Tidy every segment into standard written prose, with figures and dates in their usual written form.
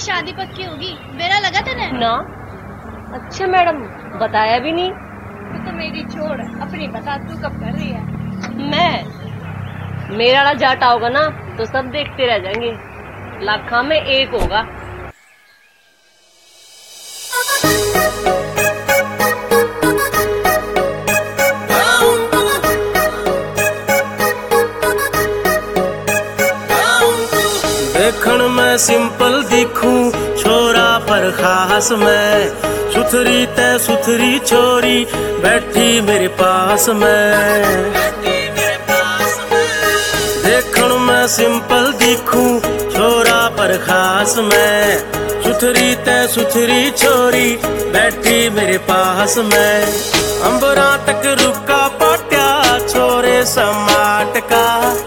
शादी पक्की होगी, मेरा लगा था ना। अच्छा मैडम, बताया भी नहीं। तो मेरी छोड़, अपनी बता, तू कब कर रही है? मेरा वाला जाटा होगा ना तो सब देखते रह जाएंगे, लाखा में एक होगा। देखण में सिंपल दिखूं छोरा पर खास मैं, सुथरी ते सुथरी छोरी बैठी मेरे पास में। देखण में सिंपल दिखूं छोरा पर खास मैं, सुथरी ते सुथरी छोरी बैठी मेरे पास में। अंबरा तक रुका पाट्या छोरे समाट का,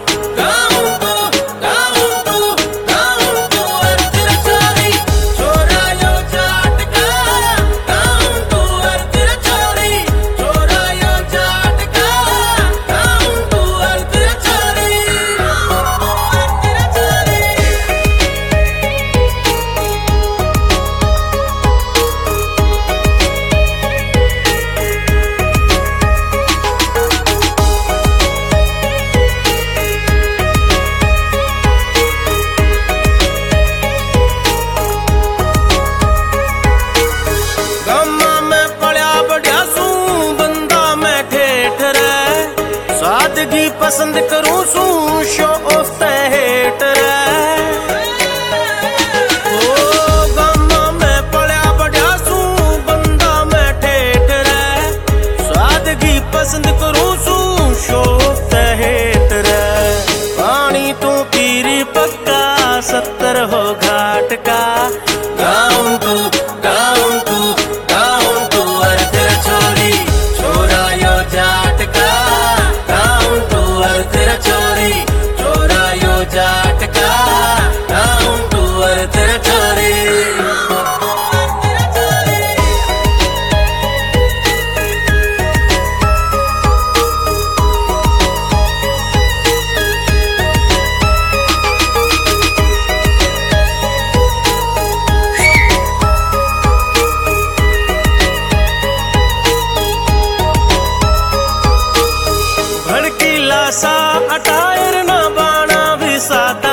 सादगी पसंद करूं सू शो ऑफ ते हेट रे। ओ गम्मा में पड़ा बढ़िया सू बंदा मैं ठेठ रे, सादगी पसंद करूं सू शो ऑफ ते हेट रे। पानी तू पीरी पक्का 70 हो घाट का, गाऊं तू गाऊं तू गाऊं तू अर्थ छोरी छोरा यो जाट का, छोरी छोरा यो जाट का, गाऊं तू अर्थ छोरी। भड़कीला सा अटायर ना बाना भी साथ